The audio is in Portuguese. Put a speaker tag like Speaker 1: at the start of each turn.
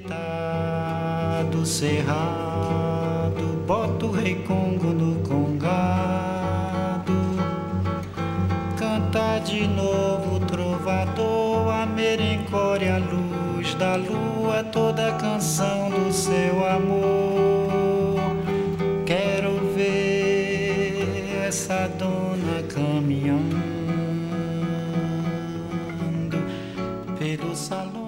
Speaker 1: deitado, cerrado, boto o rei Congo no congado. Canta de novo, trovador, a merencória, a luz da lua, toda a canção do seu amor. Quero ver essa dona caminhando pelo salão.